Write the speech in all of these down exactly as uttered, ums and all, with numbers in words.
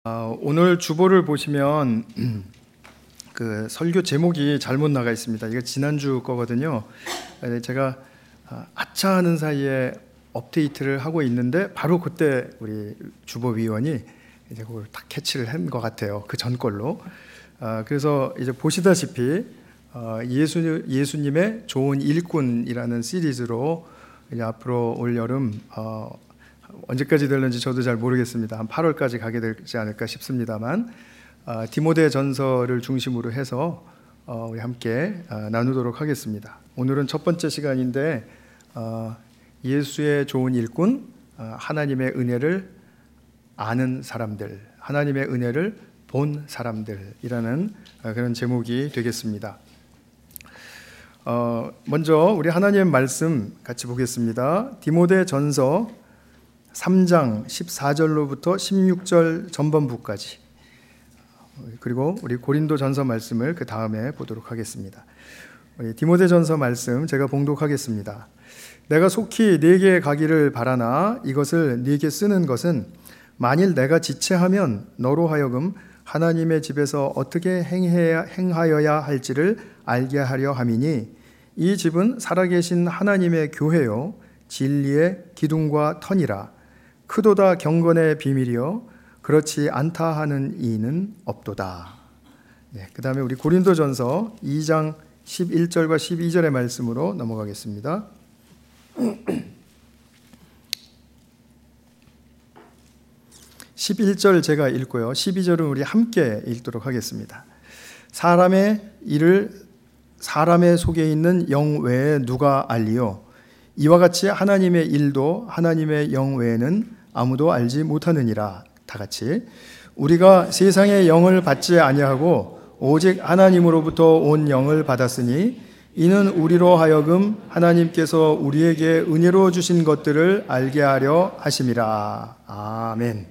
아, 오늘 주보를 보시면 그 설교 제목이 잘못 나가 있습니다. 이거 지난주 거거든요. 제가 아차 하는 사이에 업데이트를 하고 있는데 바로 그때 우리 주보위원이 이제 그걸 딱 캐치를 한 것 같아요. 그 전 걸로. 아, 그래서 이제 보시다시피 예수 예수님의 좋은 일꾼이라는 시리즈로 이제 앞으로 올 여름 어, 언제까지 될는지 저도 잘 모르겠습니다. 한 팔월까지 가게 되지 않을까 싶습니다만 어, 디모데 전서를 중심으로 해서 어, 우리 함께 어, 나누도록 하겠습니다. 오늘은 첫 번째 시간인데 어, 예수의 좋은 일꾼, 어, 하나님의 은혜를 아는 사람들, 하나님의 은혜를 본 사람들이라는 어, 그런 제목이 되겠습니다. 어, 먼저 우리 하나님의 말씀 같이 보겠습니다. 디모데 전서 삼 장 십사 절로부터 십육 절 전반부까지, 그리고 우리 고린도 전서 말씀을 그 다음에 보도록 하겠습니다. 우리 디모데 전서 말씀 제가 봉독하겠습니다. 내가 속히 네게 가기를 바라나 이것을 네게 쓰는 것은 만일 내가 지체하면 너로 하여금 하나님의 집에서 어떻게 행해야, 행하여야 할지를 알게 하려 함이니, 이 집은 살아계신 하나님의 교회요 진리의 기둥과 터니라. 크도다 경건의 비밀이요 그렇지 않다 하는 이는 없도다. 네, 그 다음에 우리 고린도전서 이 장 십일 절과 십이 절의 말씀으로 넘어가겠습니다. 십일 절 제가 읽고요, 십이 절은 우리 함께 읽도록 하겠습니다. 사람의 일을 사람의 속에 있는 영 외에 누가 알리요? 이와 같이 하나님의 일도 하나님의 영 외에는 아무도 알지 못하느니라. 다 같이 우리가 세상의 영을 받지 아니하고 오직 하나님으로부터 온 영을 받았으니 이는 우리로 하여금 하나님께서 우리에게 은혜로 주신 것들을 알게 하려 하심이라. 아멘.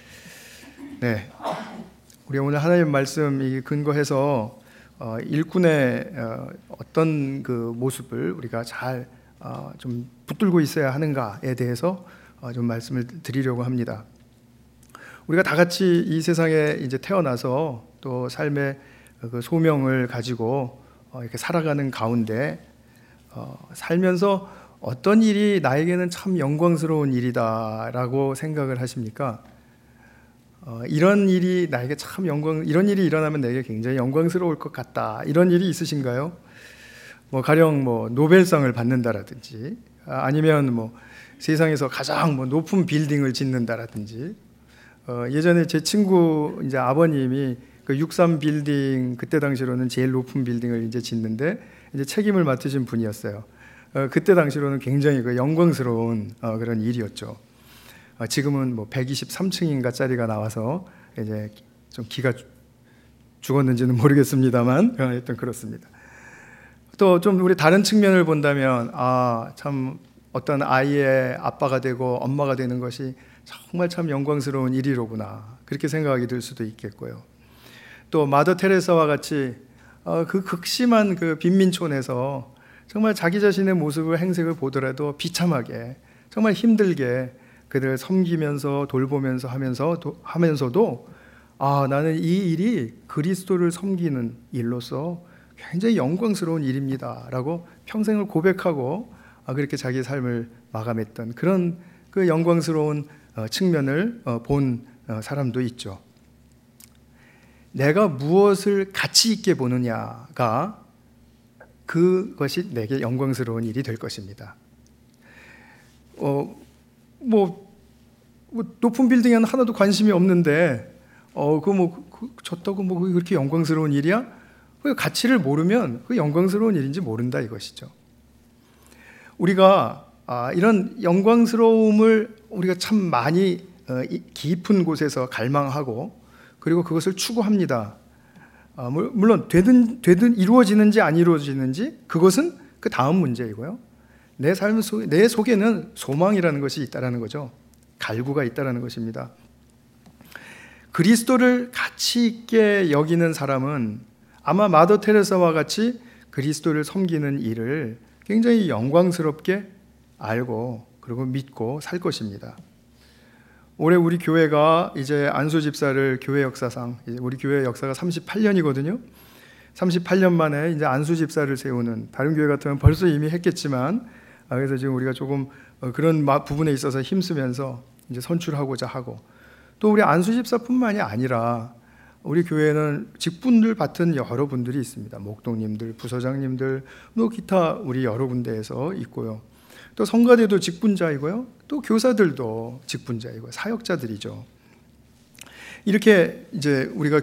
네, 우리 오늘 하나님 말씀 이 근거해서 어, 일꾼의 어, 어떤 그 모습을 우리가 잘 어, 좀 붙들고 있어야 하는가에 대해서 어, 좀 말씀을 드리려고 합니다. 우리가 다 같이 이 세상에 이제 태어나서 또 삶의 그 소명을 가지고 어, 이렇게 살아가는 가운데 어, 살면서 어떤 일이 나에게는 참 영광스러운 일이다라고 생각을 하십니까? 어, 이런 일이 나에게 참 영광, 이런 일이 일어나면 내게 굉장히 영광스러울 것 같다. 이런 일이 있으신가요? 뭐 가령 뭐 노벨상을 받는다라든지, 아, 아니면 뭐 세상에서 가장 뭐 높은 빌딩을 짓는다라든지. 어, 예전에 제 친구 이제 아버님이 그 육삼 빌딩, 그때 당시로는 제일 높은 빌딩을 이제 짓는데 이제 책임을 맡으신 분이었어요. 어, 그때 당시로는 굉장히 그 영광스러운 어, 그런 일이었죠. 어, 지금은 뭐 백이십삼 층인가 짜리가 나와서 이제 좀 기가 죽었는지는 모르겠습니다만, 어, 하여튼 그렇습니다. 또 좀 우리 다른 측면을 본다면, 아, 참 어떤 아이의 아빠가 되고 엄마가 되는 것이 정말 참 영광스러운 일이로구나, 그렇게 생각이 들 수도 있겠고요. 또 마더 테레사와 같이 어, 그 극심한 그 빈민촌에서 정말 자기 자신의 모습을, 행색을 보더라도 비참하게, 정말 힘들게 그들을 섬기면서 돌보면서 하면서 도, 하면서도 아, 나는 이 일이 그리스도를 섬기는 일로서 굉장히 영광스러운 일입니다 라고 평생을 고백하고 아, 그렇게 자기 삶을 마감했던 그런 그 영광스러운 어, 측면을 어, 본 어, 사람도 있죠. 내가 무엇을 가치 있게 보느냐가 그것이 내게 영광스러운 일이 될 것입니다. 어, 뭐, 뭐 높은 빌딩에는 하나도 관심이 없는데 어, 그 뭐 그, 졌다고 뭐 그렇게 영광스러운 일이야? 그 가치를 모르면 그 영광스러운 일인지 모른다 이것이죠. 우리가 아, 이런 영광스러움을 우리가 참 많이 어, 깊은 곳에서 갈망하고 그리고 그것을 추구합니다. 아, 물론 되든 되든 이루어지는지 안 이루어지는지 그것은 그 다음 문제이고요. 내 삶 속, 내 속에는 소망이라는 것이 있다라는 거죠. 갈구가 있다라는 것입니다. 그리스도를 가치 있게 여기는 사람은 아마 마더 테레사와 같이 그리스도를 섬기는 일을 굉장히 영광스럽게 알고 그리고 믿고 살 것입니다. 올해 우리 교회가 이제 안수 집사를 교회 역사상, 이제 우리 교회 역사가 삼십팔 년이거든요. 삼십팔 년 만에 이제 안수 집사를 세우는, 다른 교회 같으면 벌써 이미 했겠지만, 그래서 지금 우리가 조금 그런 부분에 있어서 힘쓰면서 이제 선출하고자 하고, 또 우리 안수 집사뿐만이 아니라 우리 교회는 직분들 맡은 여러 분들이 있습니다. 목동님들, 부서장님들, 또 기타 우리 여러 군데에서 있고요. 또 성가대도 직분자이고요. 또 교사들도 직분자이고 사역자들이죠. 이렇게 이제 우리가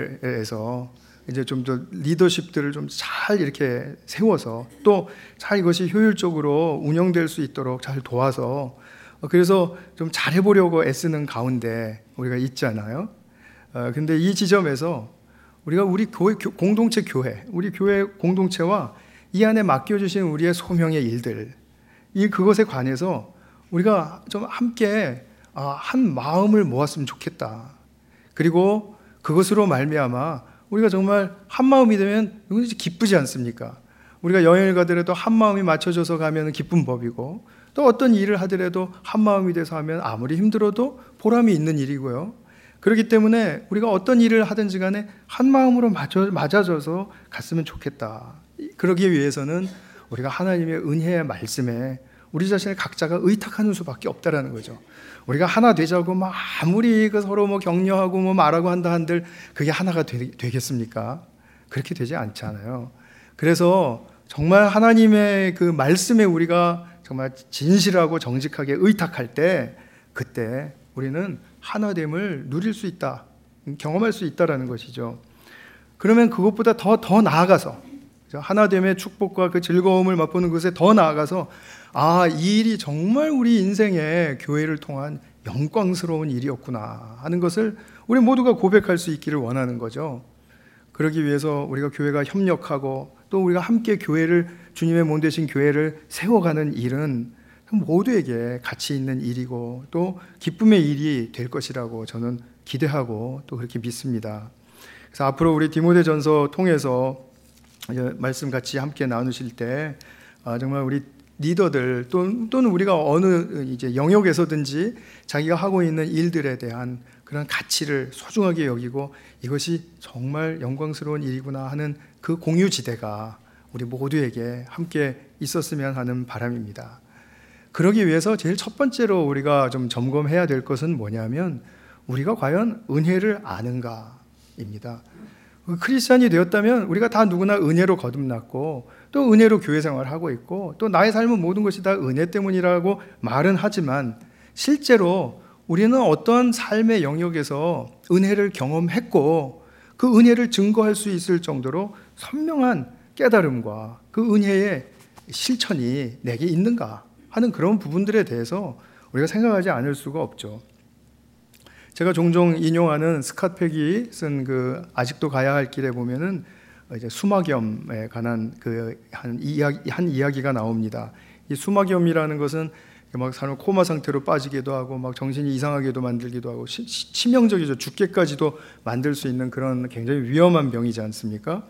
교회에서 이제 좀 더 리더십들을 좀 잘 이렇게 세워서 또 잘 이것이 효율적으로 운영될 수 있도록 잘 도와서, 그래서 좀 잘해보려고 애쓰는 가운데 우리가 있잖아요. 어, 근데 이 지점에서 우리가 우리 교회, 공동체 교회, 우리 교회 공동체와 이 안에 맡겨주신 우리의 소명의 일들, 이 그것에 관해서 우리가 좀 함께 아, 한 마음을 모았으면 좋겠다. 그리고 그것으로 말미암아 우리가 정말 한 마음이 되면 기쁘지 않습니까? 우리가 여행을 가더라도 한 마음이 맞춰져서 가면 기쁜 법이고, 또 어떤 일을 하더라도 한 마음이 돼서 하면 아무리 힘들어도 보람이 있는 일이고요. 그렇기 때문에 우리가 어떤 일을 하든지 간에 한 마음으로 맞아, 맞아져서 갔으면 좋겠다. 그러기 위해서는 우리가 하나님의 은혜의 말씀에 우리 자신을 각자가 의탁하는 수밖에 없다라는 거죠. 우리가 하나 되자고 막 아무리 그 서로 뭐 격려하고 뭐 말하고 한다 한들 그게 하나가 되, 되겠습니까? 그렇게 되지 않잖아요. 그래서 정말 하나님의 그 말씀에 우리가 정말 진실하고 정직하게 의탁할 때, 그때 우리는 하나됨을 누릴 수 있다, 경험할 수 있다라는 것이죠. 그러면 그것보다 더, 더 나아가서 하나됨의 축복과 그 즐거움을 맛보는 것에 더 나아가서, 아, 이 일이 정말 우리 인생의 교회를 통한 영광스러운 일이었구나 하는 것을 우리 모두가 고백할 수 있기를 원하는 거죠. 그러기 위해서 우리가 교회가 협력하고 또 우리가 함께 교회를, 주님의 몸 되신 교회를 세워가는 일은 모두에게 가치 있는 일이고 또 기쁨의 일이 될 것이라고 저는 기대하고 또 그렇게 믿습니다. 그래서 앞으로 우리 디모데전서 통해서 말씀 같이 함께 나누실 때 정말 우리 리더들 또는 우리가 어느 이제 영역에서든지 자기가 하고 있는 일들에 대한 그런 가치를 소중하게 여기고 이것이 정말 영광스러운 일이구나 하는 그 공유지대가 우리 모두에게 함께 있었으면 하는 바람입니다. 그러기 위해서 제일 첫 번째로 우리가 좀 점검해야 될 것은 뭐냐면, 우리가 과연 은혜를 아는가입니다. 크리스찬이 되었다면 우리가 다 누구나 은혜로 거듭났고 또 은혜로 교회 생활을 하고 있고 또 나의 삶은 모든 것이 다 은혜 때문이라고 말은 하지만, 실제로 우리는 어떠한 삶의 영역에서 은혜를 경험했고 그 은혜를 증거할 수 있을 정도로 선명한 깨달음과 그 은혜의 실천이 내게 있는가 하는 그런 부분들에 대해서 우리가 생각하지 않을 수가 없죠. 제가 종종 인용하는 스캇 팩이 쓴 그 아직도 가야 할 길에 보면은 이제 수막염에 관한 그 한 이야기, 한 이야기가 나옵니다. 이 수막염이라는 것은 막 사람 코마 상태로 빠지기도 하고 막 정신이 이상하게도 만들기도 하고 시, 시, 치명적이죠. 죽게까지도 만들 수 있는 그런 굉장히 위험한 병이지 않습니까?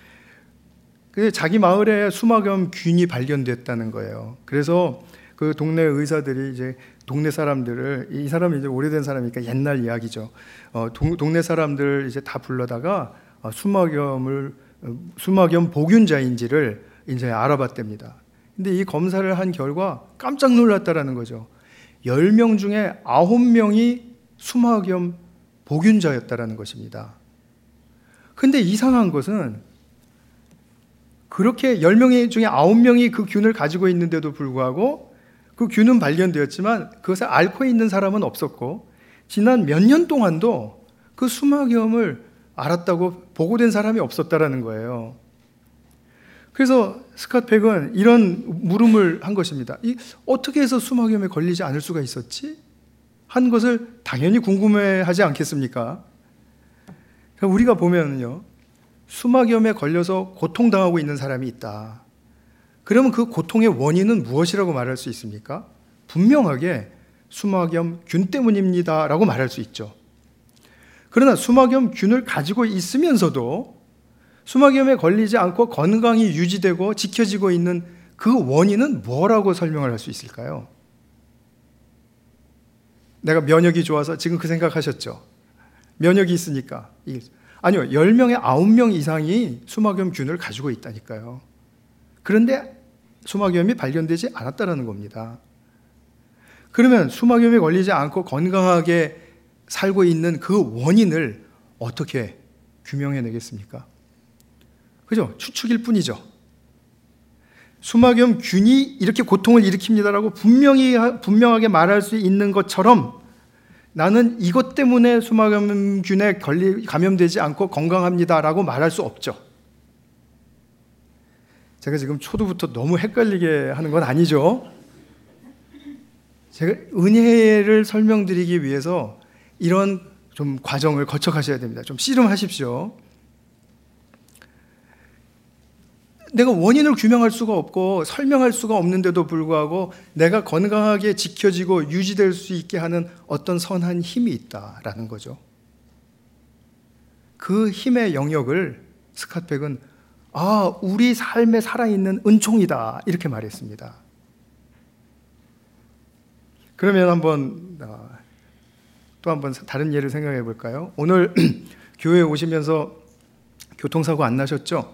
근데 자기 마을에 수막염 균이 발견됐다는 거예요. 그래서 그 동네 의사들이 이제 동네 사람들을, 이 사람이 이제 오래된 사람이니까 옛날 이야기죠. 어, 동, 동네 사람들 이제 다 불러다가 어, 수막염을 어, 수막염 보균자인지를 이제 알아봤답니다. 근데 이 검사를 한 결과 깜짝 놀랐다라는 거죠. 열 명 중에 아홉 명이 수막염 보균자였다라는 것입니다. 근데 이상한 것은 그렇게 열 명 중에 아홉 명이 그 균을 가지고 있는데도 불구하고 그 균은 발견되었지만 그것을 앓고 있는 사람은 없었고, 지난 몇 년 동안도 그 수막염을 알았다고 보고된 사람이 없었다라는 거예요. 그래서 스캇 팩은 이런 물음을 한 것입니다. 이 어떻게 해서 수막염에 걸리지 않을 수가 있었지? 한 것을 당연히 궁금해하지 않겠습니까? 우리가 보면요, 수막염에 걸려서 고통당하고 있는 사람이 있다. 그러면 그 고통의 원인은 무엇이라고 말할 수 있습니까? 분명하게 수막염 균 때문입니다 라고 말할 수 있죠. 그러나 수막염 균을 가지고 있으면서도 수막염에 걸리지 않고 건강이 유지되고 지켜지고 있는 그 원인은 뭐라고 설명을 할 수 있을까요? 내가 면역이 좋아서 지금 그 생각하셨죠? 면역이 있으니까. 아니요, 열 명에 아홉 명 이상이 수막염균을 가지고 있다니까요. 그런데 수막염이 발견되지 않았다는 겁니다. 그러면 수막염에 걸리지 않고 건강하게 살고 있는 그 원인을 어떻게 규명해내겠습니까? 그죠? 추측일 뿐이죠. 수막염균이 이렇게 고통을 일으킵니다라고 분명히, 분명하게 말할 수 있는 것처럼 나는 이것 때문에 수막염균에 걸리, 감염되지 않고 건강합니다라고 말할 수 없죠. 제가 지금 초두부터 너무 헷갈리게 하는 건 아니죠. 제가 은혜를 설명드리기 위해서 이런 좀 과정을 거쳐 가셔야 됩니다. 좀 씨름하십시오. 내가 원인을 규명할 수가 없고 설명할 수가 없는데도 불구하고 내가 건강하게 지켜지고 유지될 수 있게 하는 어떤 선한 힘이 있다라는 거죠. 그 힘의 영역을 스캇백은 아, 우리 삶에 살아있는 은총이다 이렇게 말했습니다. 그러면 한번 또 한번 다른 예를 생각해 볼까요? 오늘 교회에 오시면서 교통사고 안 나셨죠?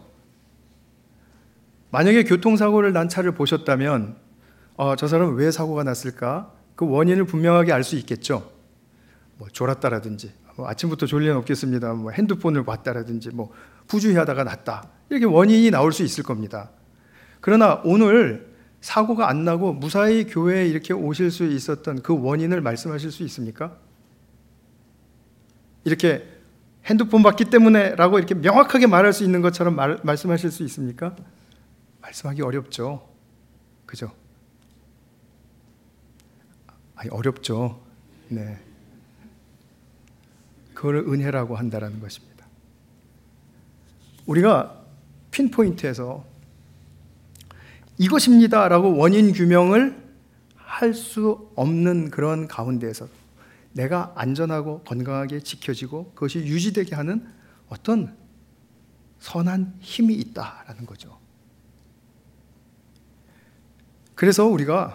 만약에 교통사고를 난 차를 보셨다면 어, 저 사람은 왜 사고가 났을까? 그 원인을 분명하게 알 수 있겠죠. 뭐 졸았다라든지 뭐 아침부터 졸 리는 없겠습니다. 뭐 핸드폰을 봤다라든지 뭐 부주의하다가 났다. 이렇게 원인이 나올 수 있을 겁니다. 그러나 오늘 사고가 안 나고 무사히 교회에 이렇게 오실 수 있었던 그 원인을 말씀하실 수 있습니까? 이렇게 핸드폰 봤기 때문에 라고 이렇게 명확하게 말할 수 있는 것처럼 말, 말씀하실 수 있습니까? 말씀하기 어렵죠. 그죠? 아니, 어렵죠. 네. 그걸 은혜라고 한다라는 것입니다. 우리가 핀포인트에서 이것입니다라고 원인 규명을 할 수 없는 그런 가운데에서 내가 안전하고 건강하게 지켜지고 그것이 유지되게 하는 어떤 선한 힘이 있다라는 거죠. 그래서 우리가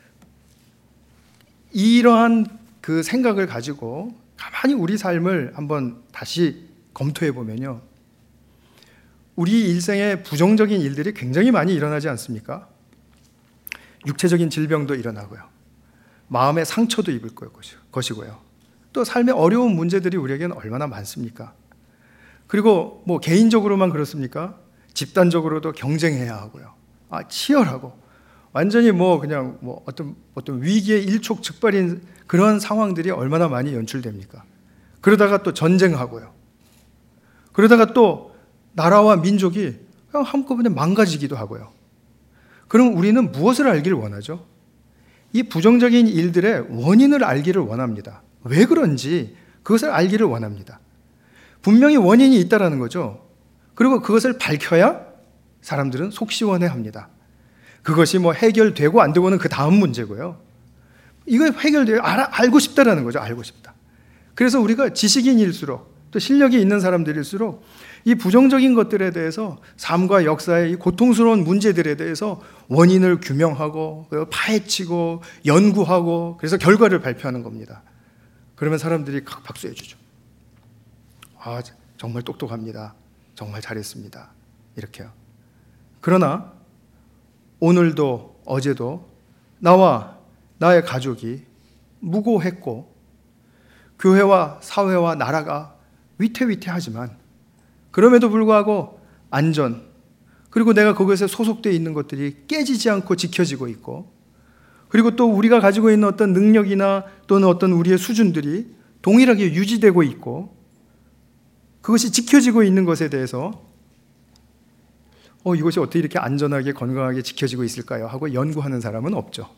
이러한 그 생각을 가지고 가만히 우리 삶을 한번 다시 검토해 보면요. 우리 일생에 부정적인 일들이 굉장히 많이 일어나지 않습니까? 육체적인 질병도 일어나고요. 마음의 상처도 입을 것이고요. 또 삶의 어려운 문제들이 우리에게는 얼마나 많습니까? 그리고 뭐 개인적으로만 그렇습니까? 집단적으로도 경쟁해야 하고요. 아, 치열하고 완전히 뭐 그냥 뭐 어떤 어떤 위기의 일촉즉발인 그런 상황들이 얼마나 많이 연출됩니까? 그러다가 또 전쟁하고요. 그러다가 또 나라와 민족이 그냥 한꺼번에 망가지기도 하고요. 그럼 우리는 무엇을 알기를 원하죠? 이 부정적인 일들의 원인을 알기를 원합니다. 왜 그런지 그것을 알기를 원합니다. 분명히 원인이 있다라는 거죠. 그리고 그것을 밝혀야 사람들은 속 시원해합니다. 그것이 뭐 해결되고 안 되고는 그 다음 문제고요. 이거 해결돼요. 알아, 알고 싶다라는 거죠. 알고 싶다. 그래서 우리가 지식인일수록 또 실력이 있는 사람들일수록 이 부정적인 것들에 대해서 삶과 역사의 이 고통스러운 문제들에 대해서 원인을 규명하고 파헤치고 연구하고 그래서 결과를 발표하는 겁니다. 그러면 사람들이 박수해 주죠. 아, 정말 똑똑합니다. 정말 잘했습니다. 이렇게요. 그러나 오늘도 어제도 나와 나의 가족이 무고했고 교회와 사회와 나라가 위태위태하지만 그럼에도 불구하고 안전 그리고 내가 그것에 소속되어 있는 것들이 깨지지 않고 지켜지고 있고 그리고 또 우리가 가지고 있는 어떤 능력이나 또는 어떤 우리의 수준들이 동일하게 유지되고 있고 그것이 지켜지고 있는 것에 대해서 어, 이것이 어떻게 이렇게 안전하게 건강하게 지켜지고 있을까요? 하고 연구하는 사람은 없죠.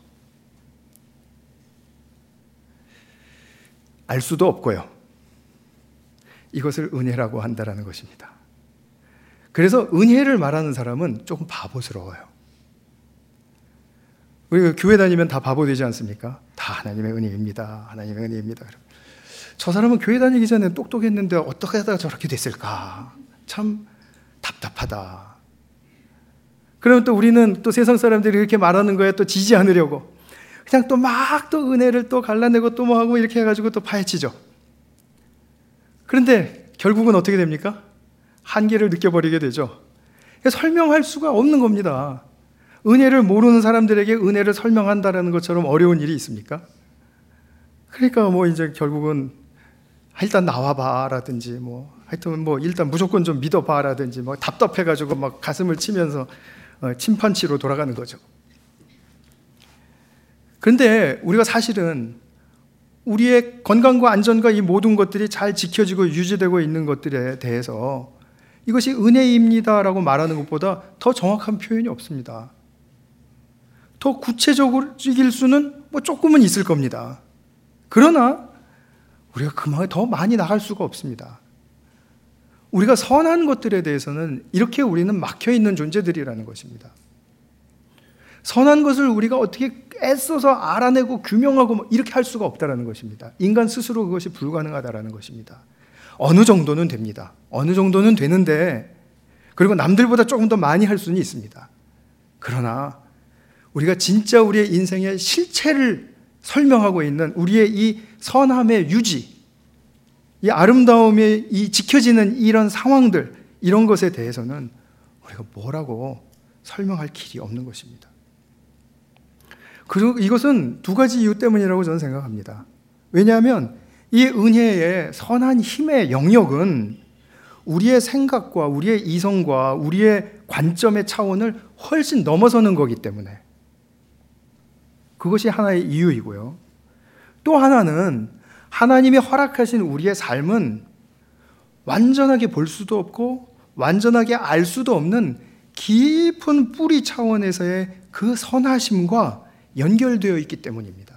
알 수도 없고요. 이것을 은혜라고 한다는 것입니다. 그래서 은혜를 말하는 사람은 조금 바보스러워요. 우리가 교회 다니면 다 바보 되지 않습니까? 다 하나님의 은혜입니다. 하나님의 은혜입니다. 저 사람은 교회 다니기 전에 똑똑했는데 어떻게 하다가 저렇게 됐을까? 참 답답하다. 그러면 또 우리는 또 세상 사람들이 이렇게 말하는 거에 또 지지 않으려고 그냥 또 막 또 은혜를 또 갈라내고 또 뭐 하고 이렇게 해가지고 또 파헤치죠. 그런데 결국은 어떻게 됩니까? 한계를 느껴버리게 되죠. 설명할 수가 없는 겁니다. 은혜를 모르는 사람들에게 은혜를 설명한다라는 것처럼 어려운 일이 있습니까? 그러니까 뭐 이제 결국은 일단 나와봐라든지 뭐 하여튼 뭐 일단 무조건 좀 믿어봐라든지 뭐 답답해가지고 막 가슴을 치면서 침판치로 돌아가는 거죠. 그런데 우리가 사실은 우리의 건강과 안전과 이 모든 것들이 잘 지켜지고 유지되고 있는 것들에 대해서 이것이 은혜입니다라고 말하는 것보다 더 정확한 표현이 없습니다. 더 구체적일 수는 뭐 조금은 있을 겁니다. 그러나 우리가 그만큼 더 많이 나갈 수가 없습니다. 우리가 선한 것들에 대해서는 이렇게 우리는 막혀있는 존재들이라는 것입니다. 선한 것을 우리가 어떻게 애써서 알아내고 규명하고 뭐 이렇게 할 수가 없다는 것입니다. 인간 스스로 그것이 불가능하다는 것입니다. 어느 정도는 됩니다. 어느 정도는 되는데, 그리고 남들보다 조금 더 많이 할 수는 있습니다. 그러나 우리가 진짜 우리의 인생의 실체를 설명하고 있는 우리의 이 선함의 유지, 이 아름다움의 이 지켜지는 이런 상황들, 이런 것에 대해서는 우리가 뭐라고 설명할 길이 없는 것입니다. 그리고 이것은 두 가지 이유 때문이라고 저는 생각합니다. 왜냐하면 이 은혜의 선한 힘의 영역은 우리의 생각과 우리의 이성과 우리의 관점의 차원을 훨씬 넘어서는 거기 때문에 그것이 하나의 이유이고요. 또 하나는 하나님이 허락하신 우리의 삶은 완전하게 볼 수도 없고 완전하게 알 수도 없는 깊은 뿌리 차원에서의 그 선하심과 연결되어 있기 때문입니다.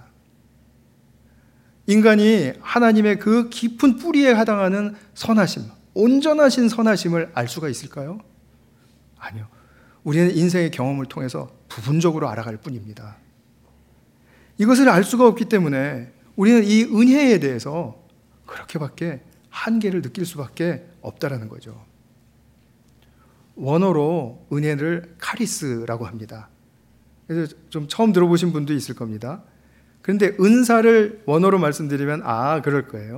인간이 하나님의 그 깊은 뿌리에 해당하는 선하심, 온전하신 선하심을 알 수가 있을까요? 아니요. 우리는 인생의 경험을 통해서 부분적으로 알아갈 뿐입니다. 이것을 알 수가 없기 때문에 우리는 이 은혜에 대해서 그렇게밖에 한계를 느낄 수밖에 없다라는 거죠. 원어로 은혜를 카리스라고 합니다. 그래서 좀 처음 들어보신 분도 있을 겁니다. 그런데 은사를 원어로 말씀드리면 아 그럴 거예요.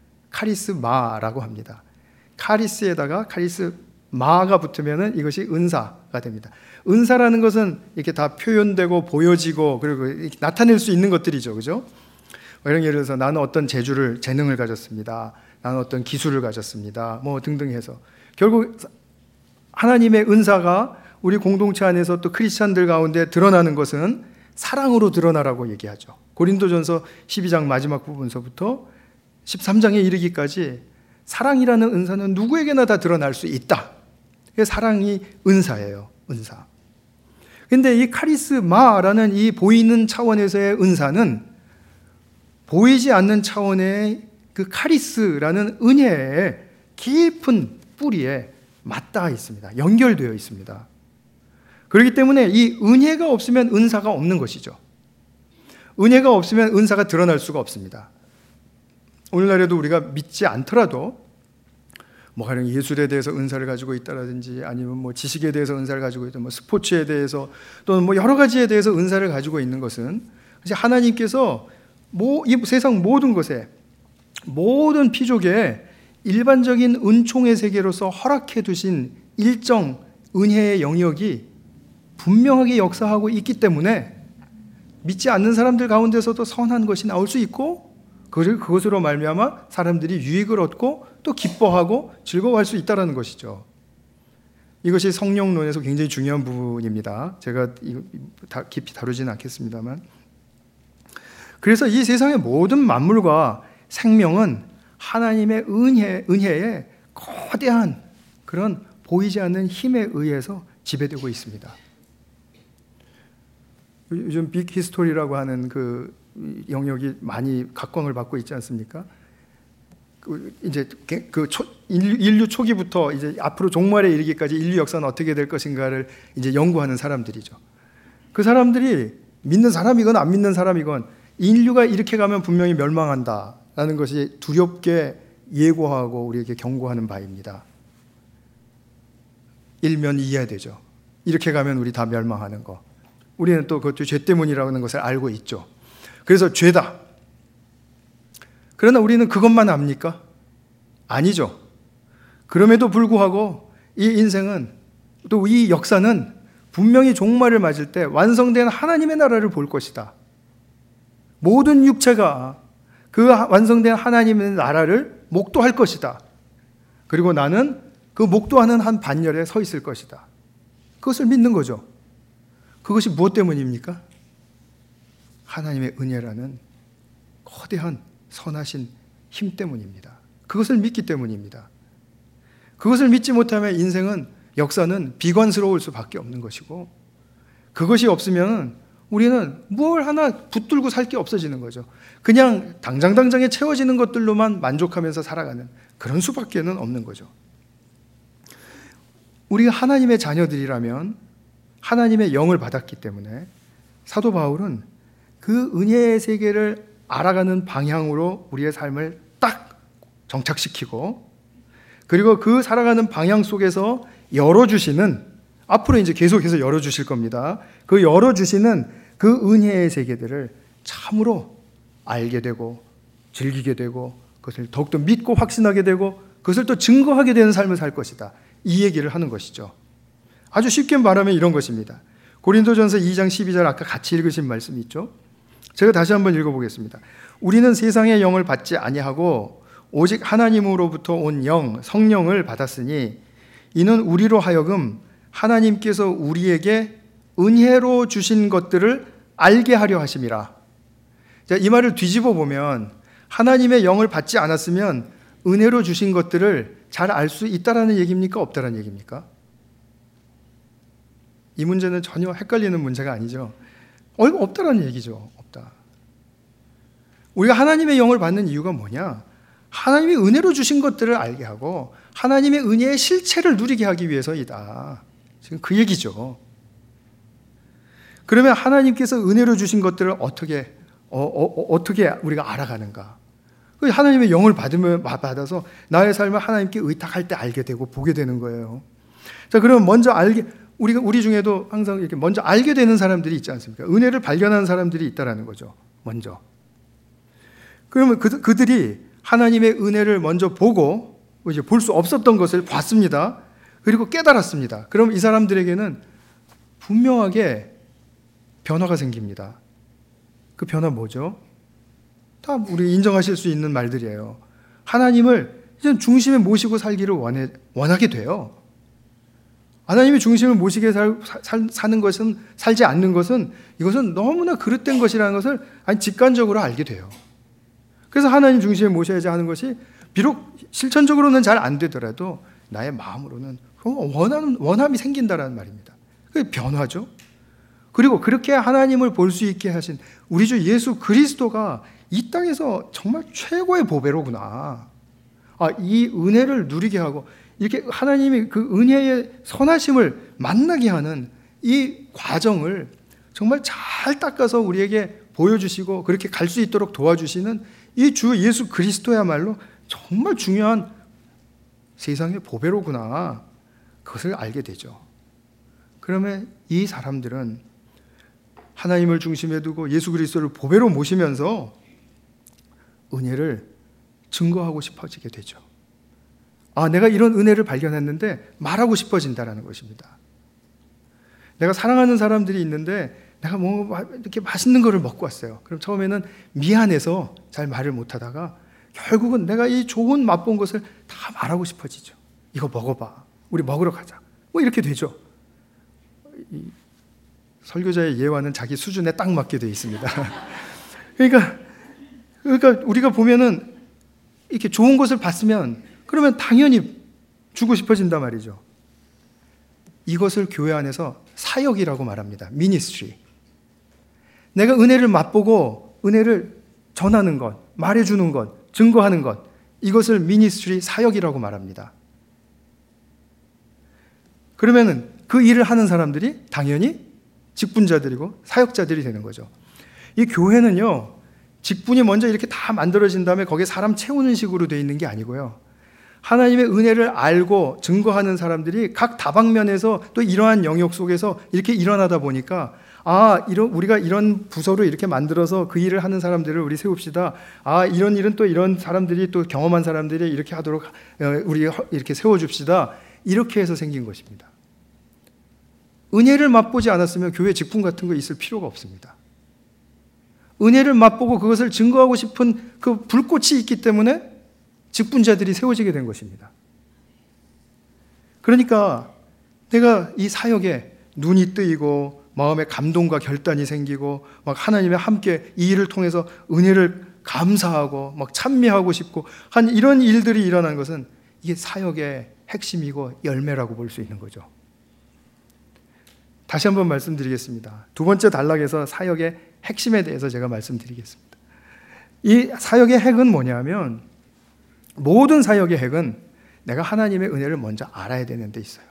카리스마라고 합니다. 카리스에다가 카리스마가 붙으면 이것이 은사가 됩니다. 은사라는 것은 이렇게 다 표현되고 보여지고 그리고 이렇게 나타낼 수 있는 것들이죠, 그죠? 이런 예를 들어서 나는 어떤 재주를 재능을 가졌습니다. 나는 어떤 기술을 가졌습니다. 뭐 등등 해서 결국 하나님의 은사가 우리 공동체 안에서 또 크리스찬들 가운데 드러나는 것은 사랑으로 드러나라고 얘기하죠. 고린도전서 십이 장 마지막 부분서부터 십삼 장에 이르기까지 사랑이라는 은사는 누구에게나 다 드러날 수 있다. 사랑이 은사예요. 은사. 근데 이 카리스마라는 이 보이는 차원에서의 은사는 보이지 않는 차원의 그 카리스라는 은혜의 깊은 뿌리에 맞닿아 있습니다. 연결되어 있습니다. 그렇기 때문에 이 은혜가 없으면 은사가 없는 것이죠. 은혜가 없으면 은사가 드러날 수가 없습니다. 오늘날에도 우리가 믿지 않더라도 뭐 가령 예술에 대해서 은사를 가지고 있다라든지 아니면 뭐 지식에 대해서 은사를 가지고 있다, 뭐 스포츠에 대해서 또는 뭐 여러 가지에 대해서 은사를 가지고 있는 것은 이제 하나님께서 뭐 이 세상 모든 것에 모든 피족에 일반적인 은총의 세계로서 허락해 두신 일정 은혜의 영역이 분명하게 역사하고 있기 때문에 믿지 않는 사람들 가운데서도 선한 것이 나올 수 있고 그것으로 말미암아 사람들이 유익을 얻고 또 기뻐하고 즐거워할 수 있다는 것이죠. 이것이 성령론에서 굉장히 중요한 부분입니다. 제가 깊이 다루지는 않겠습니다만, 그래서 이 세상의 모든 만물과 생명은 하나님의 은혜, 은혜에 거대한 그런 보이지 않는 힘에 의해서 지배되고 있습니다. 요즘 빅 히스토리라고 하는 그 영역이 많이 각광을 받고 있지 않습니까? 그 이제 그 초, 인류, 인류 초기부터 이제 앞으로 종말에 이르기까지 인류 역사는 어떻게 될 것인가를 이제 연구하는 사람들이죠. 그 사람들이 믿는 사람이건 안 믿는 사람이건 인류가 이렇게 가면 분명히 멸망한다라는 것이 두렵게 예고하고 우리에게 경고하는 바입니다. 일면 이해되죠. 이렇게 가면 우리 다 멸망하는 거. 우리는 또 그것도 죄 때문이라는 것을 알고 있죠. 그래서 죄다. 그러나 우리는 그것만 압니까? 아니죠. 그럼에도 불구하고 이 인생은, 또 이 역사는 분명히 종말을 맞을 때 완성된 하나님의 나라를 볼 것이다. 모든 육체가 그 완성된 하나님의 나라를 목도할 것이다. 그리고 나는 그 목도하는 한 반열에 서 있을 것이다. 그것을 믿는 거죠. 그것이 무엇 때문입니까? 하나님의 은혜라는 거대한 선하신 힘 때문입니다. 그것을 믿기 때문입니다. 그것을 믿지 못하면 인생은, 역사는 비관스러울 수밖에 없는 것이고, 그것이 없으면 우리는 뭘 하나 붙들고 살 게 없어지는 거죠. 그냥 당장당장에 채워지는 것들로만 만족하면서 살아가는 그런 수밖에는 없는 거죠. 우리가 하나님의 자녀들이라면 하나님의 영을 받았기 때문에 사도 바울은 그 은혜의 세계를 알아가는 방향으로 우리의 삶을 딱 정착시키고, 그리고 그 살아가는 방향 속에서 열어주시는, 앞으로 이제 계속해서 열어주실 겁니다. 그 열어주시는 그 은혜의 세계들을 참으로 알게 되고 즐기게 되고, 그것을 더욱더 믿고 확신하게 되고, 그것을 또 증거하게 되는 삶을 살 것이다. 이 얘기를 하는 것이죠. 아주 쉽게 말하면 이런 것입니다. 고린도전서 이 장 십이 절 아까 같이 읽으신 말씀이 있죠. 제가 다시 한번 읽어보겠습니다. 우리는 세상의 영을 받지 아니하고 오직 하나님으로부터 온 영, 성령을 받았으니 이는 우리로 하여금 하나님께서 우리에게 은혜로 주신 것들을 알게 하려 하심이라. 이 말을 뒤집어 보면 하나님의 영을 받지 않았으면 은혜로 주신 것들을 잘 알 수 있다라는 얘기입니까? 없다라는 얘기입니까? 이 문제는 전혀 헷갈리는 문제가 아니죠. 없다라는 얘기죠. 없다. 우리가 하나님의 영을 받는 이유가 뭐냐? 하나님이 은혜로 주신 것들을 알게 하고 하나님의 은혜의 실체를 누리게 하기 위해서이다. 지금 그 얘기죠. 그러면 하나님께서 은혜로 주신 것들을 어떻게 어, 어, 어떻게 우리가 알아가는가? 하나님의 영을 받으면 받아서 나의 삶을 하나님께 의탁할 때 알게 되고 보게 되는 거예요. 자, 그럼 먼저 알게, 우리가 우리 중에도 항상 이렇게 먼저 알게 되는 사람들이 있지 않습니까? 은혜를 발견하는 사람들이 있다라는 거죠. 먼저. 그러면 그, 그들이 하나님의 은혜를 먼저 보고 이제 볼 수 없었던 것을 봤습니다. 그리고 깨달았습니다. 그럼 이 사람들에게는 분명하게 변화가 생깁니다. 그 변화 뭐죠? 다 우리 인정하실 수 있는 말들이에요. 하나님을 이제 중심에 모시고 살기를 원해, 원하게 돼요. 하나님이 중심을 모시게 살, 살, 사는 것은, 살지 않는 것은, 이것은 너무나 그릇된 것이라는 것을 아니 직관적으로 알게 돼요. 그래서 하나님 중심에 모셔야지 하는 것이 비록 실천적으로는 잘 안 되더라도 나의 마음으로는 원함, 원함이 생긴다라는 말입니다. 그게 변화죠. 그리고 그렇게 하나님을 볼 수 있게 하신 우리 주 예수 그리스도가 이 땅에서 정말 최고의 보배로구나. 아, 이 은혜를 누리게 하고 이렇게 하나님이 그 은혜의 선하심을 만나게 하는 이 과정을 정말 잘 닦아서 우리에게 보여주시고 그렇게 갈 수 있도록 도와주시는 이 주 예수 그리스도야말로 정말 중요한 세상의 보배로구나. 그것을 알게 되죠. 그러면 이 사람들은 하나님을 중심에 두고 예수 그리스도를 보배로 모시면서 은혜를 증거하고 싶어지게 되죠. 아, 내가 이런 은혜를 발견했는데 말하고 싶어진다는 것입니다. 내가 사랑하는 사람들이 있는데 내가 뭐 이렇게 맛있는 거를 먹고 왔어요. 그럼 처음에는 미안해서 잘 말을 못하다가 결국은 내가 이 좋은 맛본 것을 다 말하고 싶어지죠. 이거 먹어봐. 우리 먹으러 가자. 뭐 이렇게 되죠. 이 설교자의 예화는 자기 수준에 딱 맞게 되어 있습니다. 그러니까, 그러니까 우리가 보면은 이렇게 좋은 것을 봤으면 그러면 당연히 주고 싶어진단 말이죠. 이것을 교회 안에서 사역이라고 말합니다. 미니스트리. 내가 은혜를 맛보고 은혜를 전하는 것, 말해주는 것, 증거하는 것, 이것을 미니스트리 사역이라고 말합니다. 그러면은 그 일을 하는 사람들이 당연히 직분자들이고 사역자들이 되는 거죠. 이 교회는요, 직분이 먼저 이렇게 다 만들어진 다음에 거기에 사람 채우는 식으로 되어 있는 게 아니고요. 하나님의 은혜를 알고 증거하는 사람들이 각 다방면에서 또 이러한 영역 속에서 이렇게 일어나다 보니까 아, 이런 우리가 이런 부서로 이렇게 만들어서 그 일을 하는 사람들을 우리 세웁시다. 아, 이런 일은 또 이런 사람들이 또 경험한 사람들이 이렇게 하도록 우리 이렇게 세워줍시다. 이렇게 해서 생긴 것입니다. 은혜를 맛보지 않았으면 교회 직분 같은 거 있을 필요가 없습니다. 은혜를 맛보고 그것을 증거하고 싶은 그 불꽃이 있기 때문에 직분자들이 세워지게 된 것입니다. 그러니까 내가 이 사역에 눈이 뜨이고 마음에 감동과 결단이 생기고 막 하나님의 함께 이 일을 통해서 은혜를 감사하고 막 찬미하고 싶고 한 이런 일들이 일어난 것은 이게 사역의 핵심이고 열매라고 볼 수 있는 거죠. 다시 한번 말씀드리겠습니다. 두 번째 단락에서 사역의 핵심에 대해서 제가 말씀드리겠습니다. 이 사역의 핵은 뭐냐면 모든 사역의 핵은 내가 하나님의 은혜를 먼저 알아야 되는 데 있어요.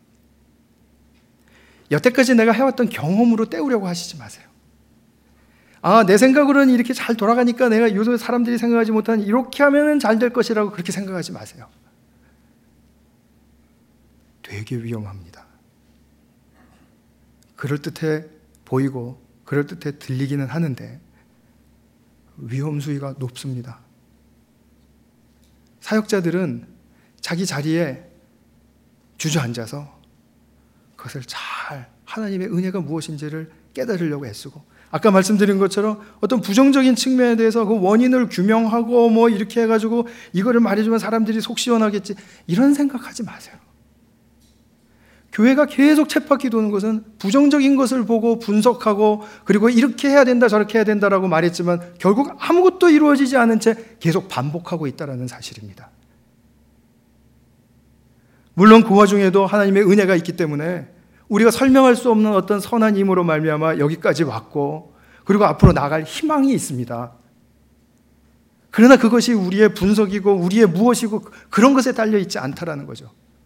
여태까지 내가 해왔던 경험으로 때우려고 하시지 마세요. 아, 내 생각으로는 이렇게 잘 돌아가니까 내가 요새 사람들이 생각하지 못한 이렇게 하면 잘 될 것이라고 그렇게 생각하지 마세요. 되게 위험합니다. 그럴듯해 보이고 그럴듯해 들리기는 하는데 위험 수위가 높습니다. 사역자들은 자기 자리에 주저앉아서 그것을 잘 하나님의 은혜가 무엇인지를 깨달으려고 애쓰고, 아까 말씀드린 것처럼 어떤 부정적인 측면에 대해서 그 원인을 규명하고 뭐 이렇게 해가지고 이거를 말해주면 사람들이 속 시원하겠지, 이런 생각하지 마세요. 교회가 계속 쳇바퀴 도는 것은 부정적인 것을 보고 분석하고 그리고 이렇게 해야 된다 저렇게 해야 된다라고 말했지만 결국 아무것도 이루어지지 않은 채 계속 반복하고 있다는 사실입니다. 물론 그 와중에도 하나님의 은혜가 있기 때문에 우리가 설명할 수 없는 어떤 선한 힘으로 말미암아 여기까지 왔고 그리고 앞으로 나갈 희망이 있습니다. 그러나 그것이 우리의 분석이고 우리의 무엇이고 그런 것에 달려있지 않다라는 거죠.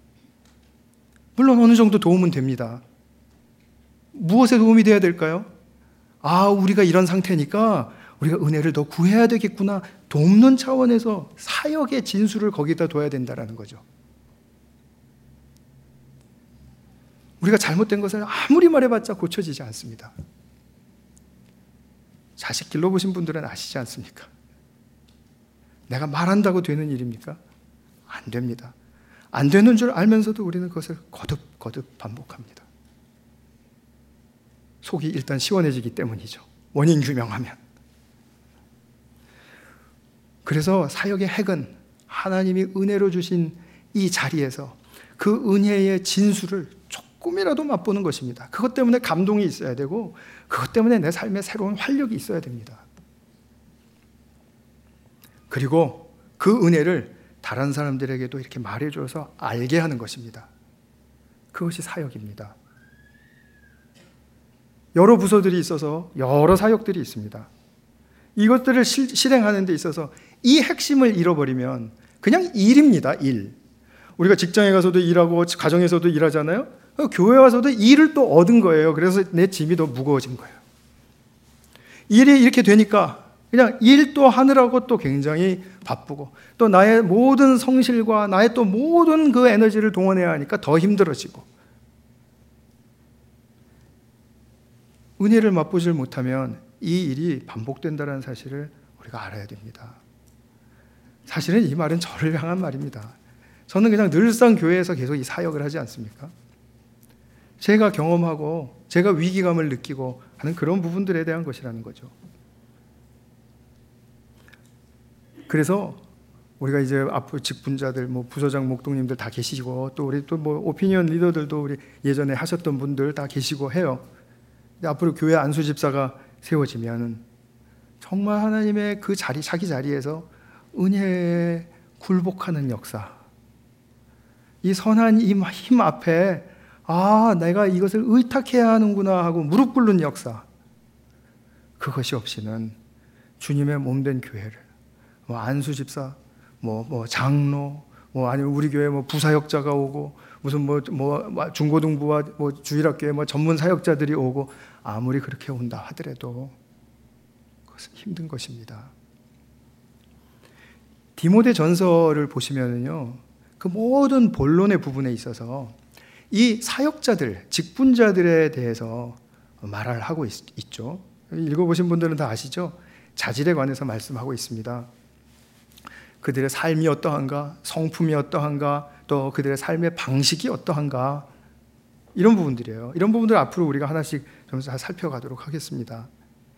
물론 어느 정도 도움은 됩니다. 무엇에 도움이 돼야 될까요? 아, 우리가 이런 상태니까 우리가 은혜를 더 구해야 되겠구나, 돕는 차원에서 사역의 진수를 거기다 둬야 된다는 거죠. 우리가 잘못된 것을 아무리 말해봤자 고쳐지지 않습니다. 자식 길러보신 분들은 아시지 않습니까? 내가 말한다고 되는 일입니까? 안 됩니다. 안 되는 줄 알면서도 우리는 그것을 거듭거듭 반복합니다. 속이 일단 시원해지기 때문이죠. 원인 규명하면. 그래서 사역의 핵은 하나님이 은혜로 주신 이 자리에서 그 은혜의 진수를 조금이라도 맛보는 것입니다. 그것 때문에 감동이 있어야 되고 그것 때문에 내 삶에 새로운 활력이 있어야 됩니다. 그리고 그 은혜를 다른 사람들에게도 이렇게 말해줘서 알게 하는 것입니다. 그것이 사역입니다. 여러 부서들이 있어서 여러 사역들이 있습니다. 이것들을 실, 실행하는 데 있어서 이 핵심을 잃어버리면 그냥 일입니다. 일. 우리가 직장에 가서도 일하고 가정에서도 일하잖아요. 교회 와서도 일을 또 얻은 거예요. 그래서 내 짐이 더 무거워진 거예요. 일이 이렇게 되니까 그냥 일 또 하느라고 또 굉장히 바쁘고 또 나의 모든 성실과 나의 또 모든 그 에너지를 동원해야 하니까 더 힘들어지고, 은혜를 맛보질 못하면 이 일이 반복된다는 사실을 우리가 알아야 됩니다. 사실은 이 말은 저를 향한 말입니다. 저는 그냥 늘상 교회에서 계속 이 사역을 하지 않습니까? 제가 경험하고 제가 위기감을 느끼고 하는 그런 부분들에 대한 것이라는 거죠. 그래서 우리가 이제 앞으로 직분자들, 뭐 부서장, 목동님들 다 계시고 또 우리 또 뭐 오피니언 리더들도 우리 예전에 하셨던 분들 다 계시고 해요. 근데 앞으로 교회 안수 집사가 세워지면 정말 하나님의 그 자리, 자기 자리에서 은혜에 굴복하는 역사, 이 선한 힘 앞에 아, 내가 이것을 의탁해야 하는구나 하고 무릎 꿇는 역사, 그것이 없이는 주님의 몸된 교회를 뭐 안수 집사, 뭐, 뭐 장로, 뭐 아니면 우리 교회 뭐 부사역자가 오고 무슨 뭐, 뭐 중고등부와 뭐 주일학교에 뭐 전문 사역자들이 오고 아무리 그렇게 온다 하더라도 그것은 힘든 것입니다. 디모데 전서를 보시면은요, 그 모든 본론의 부분에 있어서 이 사역자들, 직분자들에 대해서 말을 하고 있, 있죠. 읽어보신 분들은 다 아시죠? 자질에 관해서 말씀하고 있습니다. 그들의 삶이 어떠한가, 성품이 어떠한가, 또 그들의 삶의 방식이 어떠한가, 이런 부분들이에요. 이런 부분들 앞으로 우리가 하나씩 좀 살펴가도록 하겠습니다.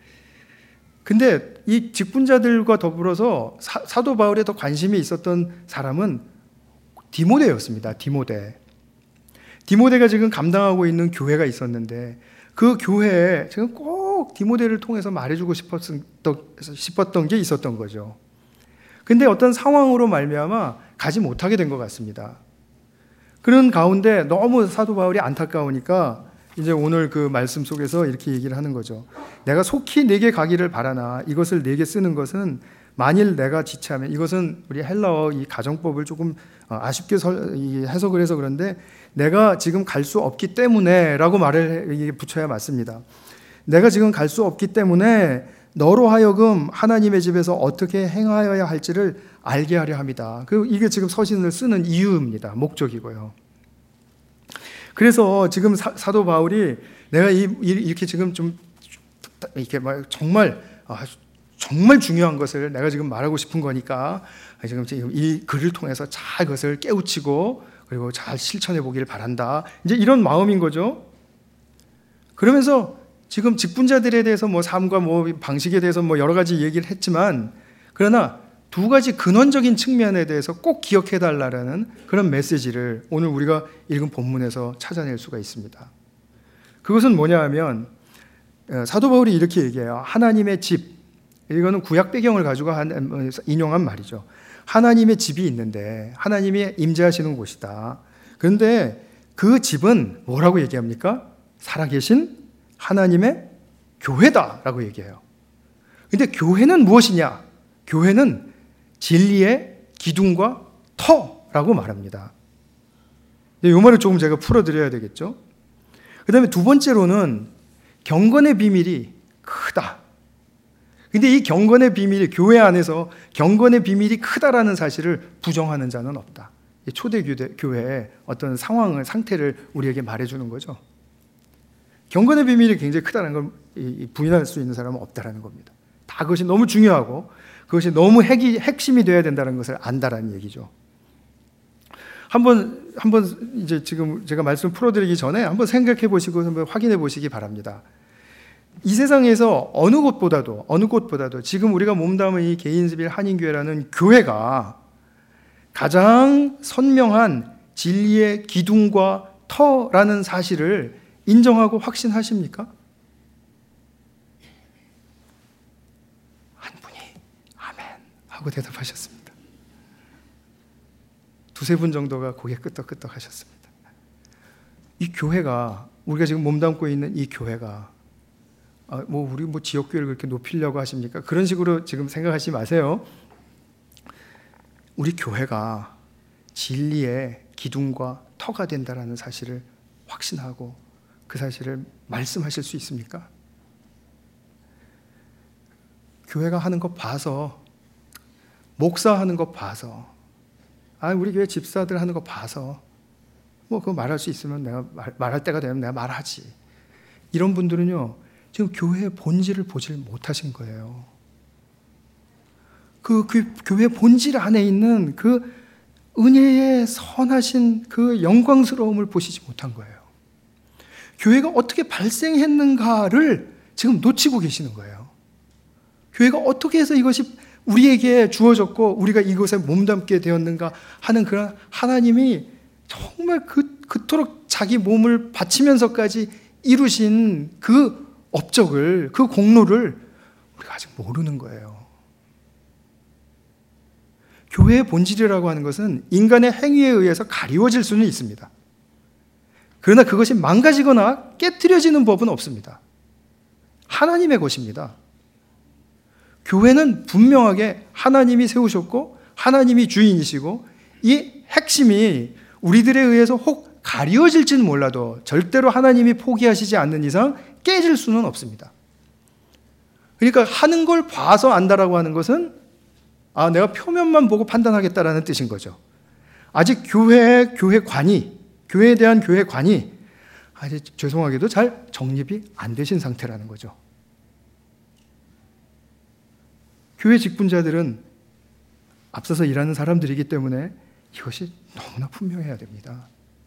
근데 이 직분자들과 더불어서 사, 사도 바울에 더 관심이 있었던 사람은 디모데였습니다. 디모데. 디모데가 지금 감당하고 있는 교회가 있었는데 그 교회에 지금 꼭 디모데를 통해서 말해주고 싶었던, 싶었던 게 있었던 거죠. 근데 어떤 상황으로 말미암아 가지 못하게 된 것 같습니다. 그런 가운데 너무 사도 바울이 안타까우니까 이제 오늘 그 말씀 속에서 이렇게 얘기를 하는 거죠. 내가 속히 내게 가기를 바라나 이것을 내게 쓰는 것은 만일 내가 지체하면, 이것은 우리 헬라어 이 가정법을 조금 아쉽게 해석을 해서 그런데 내가 지금 갈 수 없기 때문에 라고 말을 붙여야 맞습니다. 내가 지금 갈 수 없기 때문에 너로 하여금 하나님의 집에서 어떻게 행하여야 할지를 알게 하려 합니다. 그 이게 지금 서신을 쓰는 이유입니다. 목적이고요. 그래서 지금 사, 사도 바울이 내가 이, 이렇게 지금 좀 이렇게 정말 정말 중요한 것을 내가 지금 말하고 싶은 거니까 지금 이 글을 통해서 잘 그것을 깨우치고 그리고 잘 실천해 보기를 바란다. 이제 이런 마음인 거죠. 그러면서 지금 직분자들에 대해서 뭐 삶과 뭐 방식에 대해서 뭐 여러 가지 얘기를 했지만, 그러나 두 가지 근원적인 측면에 대해서 꼭 기억해 달라는 그런 메시지를 오늘 우리가 읽은 본문에서 찾아낼 수가 있습니다. 그것은 뭐냐 하면 사도 바울이 이렇게 얘기해요. 하나님의 집, 이거는 구약 배경을 가지고 한, 인용한 말이죠. 하나님의 집이 있는데 하나님이 임재하시는 곳이다. 그런데 그 집은 뭐라고 얘기합니까? 살아계신 하나님의 교회다라고 얘기해요. 근데 교회는 무엇이냐? 교회는 진리의 기둥과 터라고 말합니다. 이 말을 조금 제가 풀어드려야 되겠죠. 그 다음에 두 번째로는 경건의 비밀이 크다. 근데 이 경건의 비밀이, 교회 안에서 경건의 비밀이 크다라는 사실을 부정하는 자는 없다. 초대 교회의 어떤 상황을, 상태를 우리에게 말해주는 거죠. 경건의 비밀이 굉장히 크다는 걸 부인할 수 있는 사람은 없다라는 겁니다. 다 그것이 너무 중요하고 그것이 너무 핵이, 핵심이 되어야 된다는 것을 안다라는 얘기죠. 한번, 한번 이제 지금 제가 말씀 풀어드리기 전에 한번 생각해 보시고 한번 확인해 보시기 바랍니다. 이 세상에서 어느 곳보다도, 어느 곳보다도 지금 우리가 몸담은 이 개인스빌 한인교회라는 교회가 가장 선명한 진리의 기둥과 터라는 사실을 인정하고 확신하십니까? 한 분이 아멘 하고 대답하셨습니다. 두세 분 정도가 고개 끄덕끄덕 하셨습니다. 이 교회가, 우리가 지금 몸담고 있는 이 교회가 아, 뭐 우리 뭐 지역교회를 그렇게 높이려고 하십니까? 그런 식으로 지금 생각하지 마세요. 우리 교회가 진리의 기둥과 터가 된다라는 사실을 확신하고 그 사실을 말씀하실 수 있습니까? 교회가 하는 거 봐서, 목사 하는 거 봐서, 아 우리 교회 집사들 하는 거 봐서 뭐 그거 말할 수 있으면 내가 말, 말할 때가 되면 내가 말하지. 이런 분들은요 지금 교회의 본질을 보질 못하신 거예요. 그, 그 교회 본질 안에 있는 그 은혜의 선하신 그 영광스러움을 보시지 못한 거예요. 교회가 어떻게 발생했는가를 지금 놓치고 계시는 거예요. 교회가 어떻게 해서 이것이 우리에게 주어졌고 우리가 이것에 몸담게 되었는가 하는 그런 하나님이 정말 그, 그토록 자기 몸을 바치면서까지 이루신 그 업적을, 그 공로를 우리가 아직 모르는 거예요. 교회의 본질이라고 하는 것은 인간의 행위에 의해서 가리워질 수는 있습니다. 그러나 그것이 망가지거나 깨트려지는 법은 없습니다. 하나님의 것입니다. 교회는 분명하게 하나님이 세우셨고 하나님이 주인이시고 이 핵심이 우리들에 의해서 혹 가리워질지는 몰라도 절대로 하나님이 포기하시지 않는 이상 깨질 수는 없습니다. 그러니까 하는 걸 봐서 안다라고 하는 것은 아, 내가 표면만 보고 판단하겠다라는 뜻인 거죠. 아직 교회의 교회관이, 교회에 대한 교회관이 아직 죄송하게도 잘 정립이 안 되신 상태라는 거죠. 교회 직분자들은 앞서서 일하는 사람들이기 때문에 이것이 너무나 분명해야 됩니다.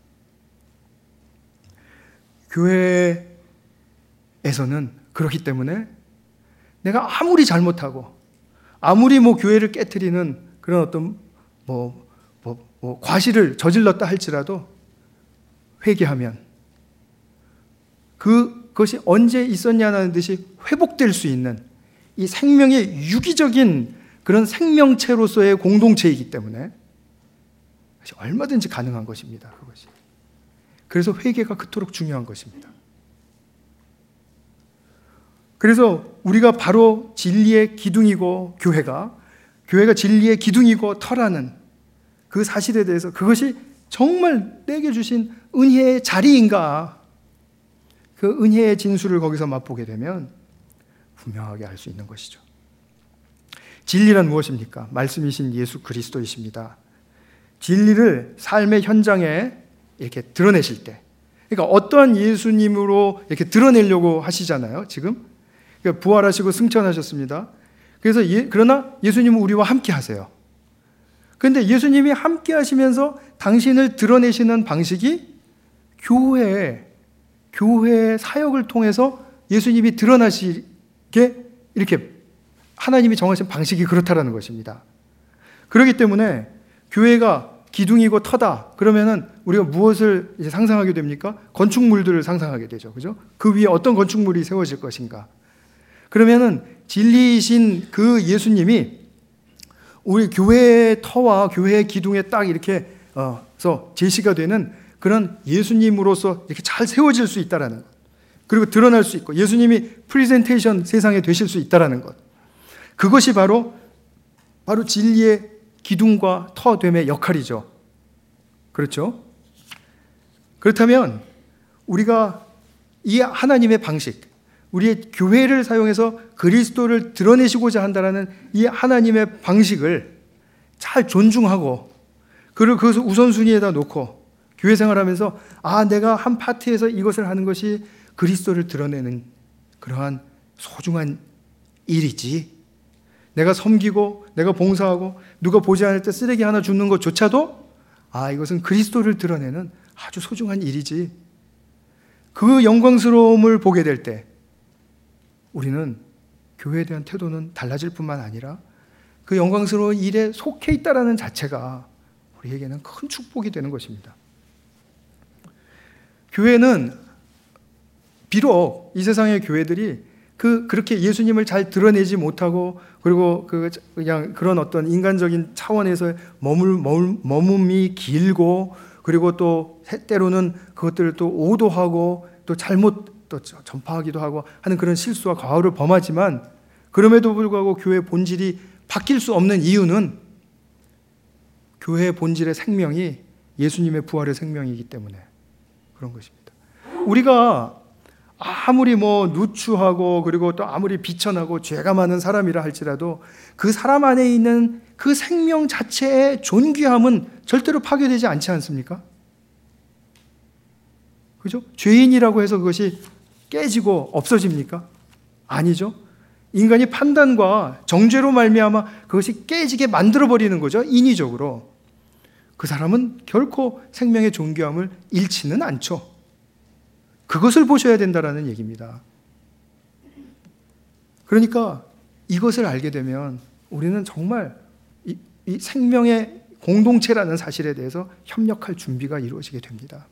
교회에서는 그렇기 때문에 내가 아무리 잘못하고 아무리 뭐 교회를 깨트리는 그런 어떤 뭐, 뭐, 뭐 과실을 저질렀다 할지라도 회개하면 그것이 언제 있었냐는 듯이 회복될 수 있는 이 생명의 유기적인 그런 생명체로서의 공동체이기 때문에 얼마든지 가능한 것입니다. 그것이. 그래서 회개가 그토록 중요한 것입니다. 그래서 우리가 바로 진리의 기둥이고 교회가 교회가 진리의 기둥이고 터라는 그 사실에 대해서 그것이 정말 내게 주신 은혜의 자리인가, 그 은혜의 진수를 거기서 맛보게 되면 분명하게 알 수 있는 것이죠. 진리란 무엇입니까? 말씀이신 예수 그리스도이십니다. 진리를 삶의 현장에 이렇게 드러내실 때, 그러니까 어떠한 예수님으로 이렇게 드러내려고 하시잖아요. 지금 그러니까 부활하시고 승천하셨습니다. 그래서 예, 그러나 예수님은 우리와 함께 하세요. 그런데 예수님이 함께 하시면서 당신을 드러내시는 방식이 교회, 교회의 사역을 통해서 예수님이 드러나시게 이렇게 하나님이 정하신 방식이 그렇다라는 것입니다. 그렇기 때문에 교회가 기둥이고 터다 그러면은 우리가 무엇을 이제 상상하게 됩니까? 건축물들을 상상하게 되죠. 그죠? 그 위에 어떤 건축물이 세워질 것인가? 그러면은 진리이신 그 예수님이 우리 교회의 터와 교회의 기둥에 딱 이렇게 어서 제시가 되는 그런 예수님으로서 이렇게 잘 세워질 수 있다라는 것. 그리고 드러날 수 있고 예수님이 프리젠테이션 세상에 되실 수 있다라는 것. 그것이 바로 바로 진리의 기둥과 터됨의 역할이죠. 그렇죠? 그렇다면 우리가 이 하나님의 방식, 우리의 교회를 사용해서 그리스도를 드러내시고자 한다는 이 하나님의 방식을 잘 존중하고 그리고 그것을 우선순위에다 놓고 교회 생활하면서 아 내가 한 파트에서 이것을 하는 것이 그리스도를 드러내는 그러한 소중한 일이지, 내가 섬기고 내가 봉사하고 누가 보지 않을 때 쓰레기 하나 줍는 것조차도 아 이것은 그리스도를 드러내는 아주 소중한 일이지, 그 영광스러움을 보게 될 때 우리는 교회에 대한 태도는 달라질 뿐만 아니라 그 영광스러운 일에 속해 있다라는 자체가 우리에게는 큰 축복이 되는 것입니다. 교회는 비록 이 세상의 교회들이 그 그렇게 예수님을 잘 드러내지 못하고 그리고 그 그냥 그런 어떤 인간적인 차원에서 머물, 머물 머물이 길고 그리고 또 때로는 그것들을 또 오도하고 또 잘못 또 전파하기도 하고 하는 그런 실수와 과오를 범하지만 그럼에도 불구하고 교회의 본질이 바뀔 수 없는 이유는 교회의 본질의 생명이 예수님의 부활의 생명이기 때문에 그런 것입니다. 우리가 아무리 뭐 누추하고 그리고 또 아무리 비천하고 죄가 많은 사람이라 할지라도 그 사람 안에 있는 그 생명 자체의 존귀함은 절대로 파괴되지 않지 않습니까? 그죠? 죄인이라고 해서 그것이 깨지고 없어집니까? 아니죠. 인간이 판단과 정죄로 말미암아 그것이 깨지게 만들어버리는 거죠. 인위적으로. 그 사람은 결코 생명의 존귀함을 잃지는 않죠. 그것을 보셔야 된다라는 얘기입니다. 그러니까 이것을 알게 되면 우리는 정말 이, 이 생명의 공동체라는 사실에 대해서 협력할 준비가 이루어지게 됩니다.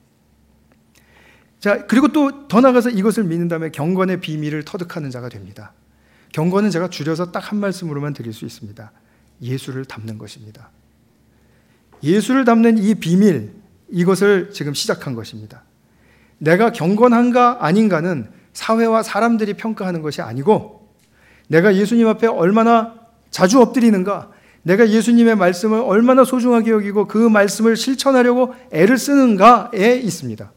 자, 그리고 또 더 나아가서 이것을 믿는다면 경건의 비밀을 터득하는 자가 됩니다. 경건은 제가 줄여서 딱 한 말씀으로만 드릴 수 있습니다. 예수를 닮는 것입니다. 예수를 닮는 이 비밀, 이것을 지금 시작한 것입니다. 내가 경건한가 아닌가는 사회와 사람들이 평가하는 것이 아니고 내가 예수님 앞에 얼마나 자주 엎드리는가, 내가 예수님의 말씀을 얼마나 소중하게 여기고 그 말씀을 실천하려고 애를 쓰는가에 있습니다.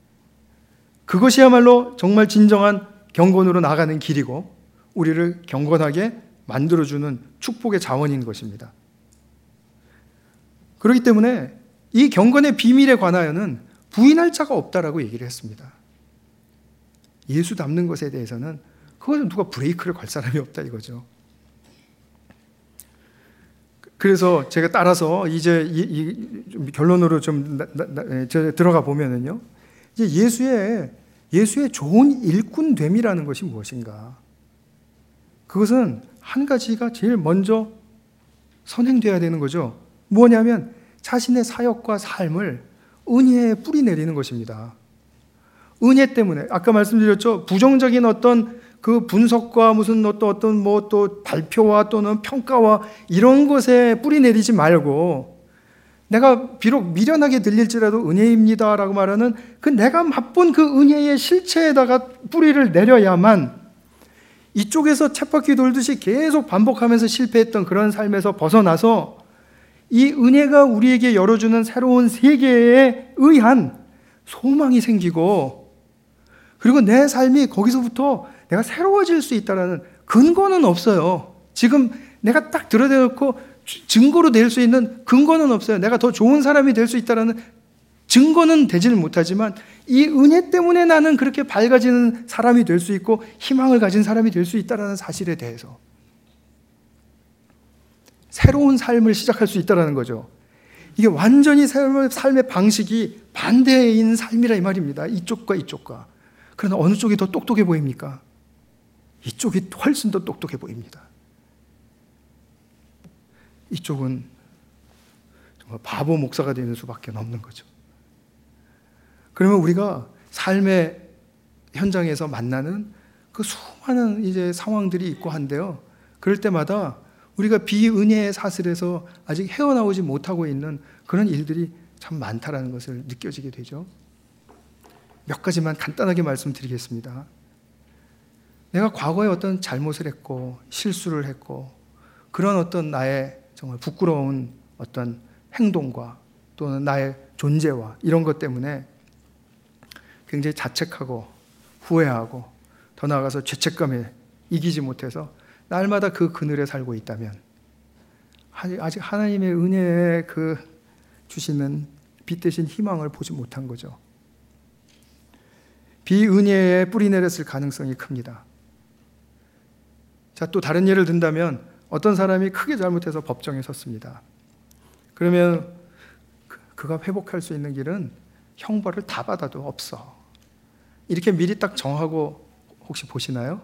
그것이야말로 정말 진정한 경건으로 나가는 길이고 우리를 경건하게 만들어주는 축복의 자원인 것입니다. 그렇기 때문에 이 경건의 비밀에 관하여는 부인할 자가 없다라고 얘기를 했습니다. 예수 닮는 것에 대해서는 그것은 누가 브레이크를 걸 사람이 없다 이거죠. 그래서 제가 따라서 이제 이, 이 결론으로 좀 나, 나, 나, 들어가 보면은요, 이제 예수의 예수의 좋은 일꾼됨이라는 것이 무엇인가? 그것은 한 가지가 제일 먼저 선행돼야 되는 거죠. 뭐냐면 자신의 사역과 삶을 은혜에 뿌리 내리는 것입니다. 은혜 때문에 아까 말씀드렸죠. 부정적인 어떤 그 분석과 무슨 어떤 어떤 뭐 또 발표와 또는 평가와 이런 것에 뿌리 내리지 말고, 내가 비록 미련하게 들릴지라도 은혜입니다라고 말하는 그 내가 맛본 그 은혜의 실체에다가 뿌리를 내려야만 이쪽에서 쳇바퀴 돌듯이 계속 반복하면서 실패했던 그런 삶에서 벗어나서 이 은혜가 우리에게 열어주는 새로운 세계에 의한 소망이 생기고, 그리고 내 삶이 거기서부터 내가 새로워질 수 있다는 근거는 없어요. 지금 내가 딱 드러내놓고 증거로 낼 수 있는 근거는 없어요. 내가 더 좋은 사람이 될 수 있다는 증거는 되지는 못하지만 이 은혜 때문에 나는 그렇게 밝아지는 사람이 될 수 있고 희망을 가진 사람이 될 수 있다는 사실에 대해서 새로운 삶을 시작할 수 있다는 거죠. 이게 완전히 삶의, 삶의 방식이 반대인 삶이라 이 말입니다. 이쪽과 이쪽과. 그러나 어느 쪽이 더 똑똑해 보입니까? 이쪽이 훨씬 더 똑똑해 보입니다. 이쪽은 정말 바보 목사가 되는 수밖에 없는 거죠. 그러면 우리가 삶의 현장에서 만나는 그 수많은 이제 상황들이 있고 한데요. 그럴 때마다 우리가 비은혜의 사슬에서 아직 헤어나오지 못하고 있는 그런 일들이 참 많다라는 것을 느껴지게 되죠. 몇 가지만 간단하게 말씀드리겠습니다. 내가 과거에 어떤 잘못을 했고 실수를 했고 그런 어떤 나의 정말 부끄러운 어떤 행동과 또는 나의 존재와 이런 것 때문에 굉장히 자책하고 후회하고 더 나아가서 죄책감에 이기지 못해서 날마다 그 그늘에 살고 있다면 아직 하나님의 은혜에 그 주시는 빛 대신 희망을 보지 못한 거죠. 비은혜에 뿌리 내렸을 가능성이 큽니다. 자, 또 다른 예를 든다면 어떤 사람이 크게 잘못해서 법정에 섰습니다. 그러면 그가 회복할 수 있는 길은 형벌을 다 받아도 없어. 이렇게 미리 딱 정하고 혹시 보시나요?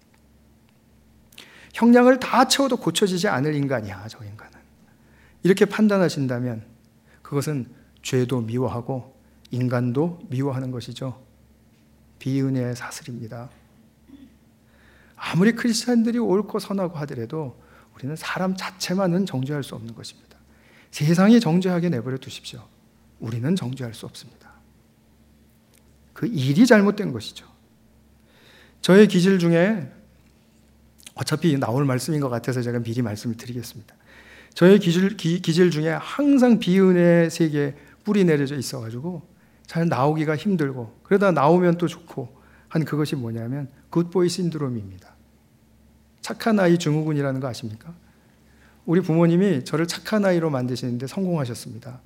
형량을 다 채워도 고쳐지지 않을 인간이야, 저 인간은. 이렇게 판단하신다면 그것은 죄도 미워하고 인간도 미워하는 것이죠. 비은혜의 사슬입니다. 아무리 크리스찬들이 옳고 선하고 하더라도 우리는 사람 자체만은 정죄할 수 없는 것입니다. 세상이 정죄하게 내버려 두십시오. 우리는 정죄할 수 없습니다. 그 일이 잘못된 것이죠. 저의 기질 중에 어차피 나올 말씀인 것 같아서 제가 미리 말씀을 드리겠습니다. 저의 기질, 기, 기질 중에 항상 비은혜의 세계에 뿌리 내려져 있어가지고 잘 나오기가 힘들고 그러다 나오면 또 좋고 한 그것이 뭐냐면 굿보이 신드롬입니다. 착한 아이 증후군이라는 거 아십니까? 우리 부모님이 저를 착한 아이로 만드시는데 성공하셨습니다.